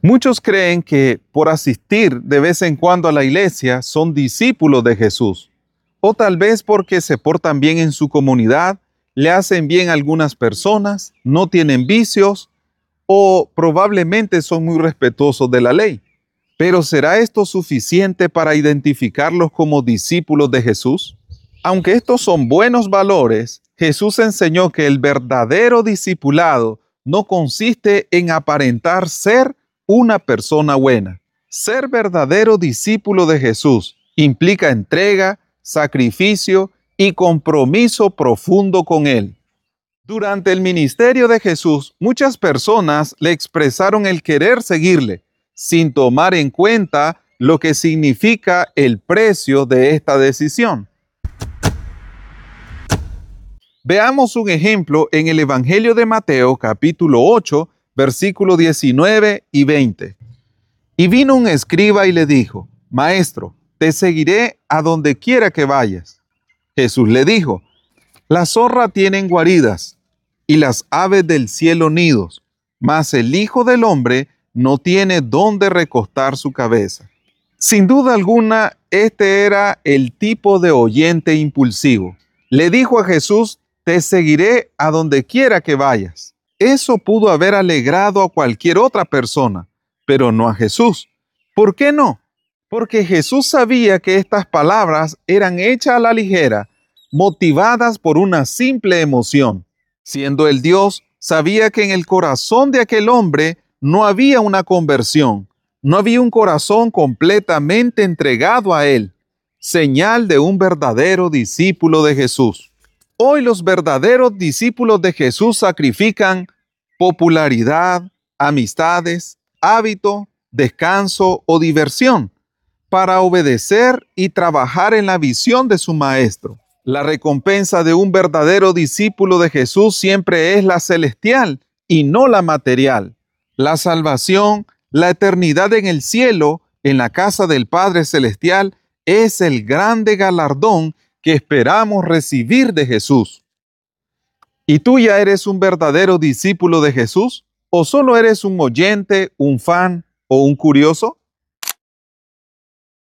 Muchos creen que por asistir de vez en cuando a la iglesia son discípulos de Jesús, o tal vez porque se portan bien en su comunidad, le hacen bien a algunas personas, no tienen vicios o probablemente son muy respetuosos de la ley. Pero ¿será esto suficiente para identificarlos como discípulos de Jesús? Aunque estos son buenos valores, Jesús enseñó que el verdadero discipulado no consiste en aparentar ser una persona buena. Ser verdadero discípulo de Jesús implica entrega, sacrificio y compromiso profundo con Él. Durante el ministerio de Jesús, muchas personas le expresaron el querer seguirle, sin tomar en cuenta lo que significa el precio de esta decisión. Veamos un ejemplo en el Evangelio de Mateo, capítulo 8, versículos 19 y 20. Y vino un escriba y le dijo: Maestro, te seguiré a donde quiera que vayas. Jesús le dijo: Las zorras tienen guaridas y las aves del cielo nidos, mas el Hijo del Hombre no tiene dónde recostar su cabeza. Sin duda alguna, este era el tipo de oyente impulsivo. Le dijo a Jesús: te seguiré a donde quiera que vayas. Eso pudo haber alegrado a cualquier otra persona, pero no a Jesús. ¿Por qué no? Porque Jesús sabía que estas palabras eran hechas a la ligera, motivadas por una simple emoción. Siendo el Dios, sabía que en el corazón de aquel hombre no había una conversión, no había un corazón completamente entregado a Él, señal de un verdadero discípulo de Jesús. Hoy los verdaderos discípulos de Jesús sacrifican popularidad, amistades, hábito, descanso o diversión para obedecer y trabajar en la visión de su Maestro. La recompensa de un verdadero discípulo de Jesús siempre es la celestial y no la material. La salvación, la eternidad en el cielo, en la casa del Padre Celestial, es el grande galardón que esperamos recibir de Jesús. ¿Y tú ya eres un verdadero discípulo de Jesús? ¿O solo eres un oyente, un fan o un curioso?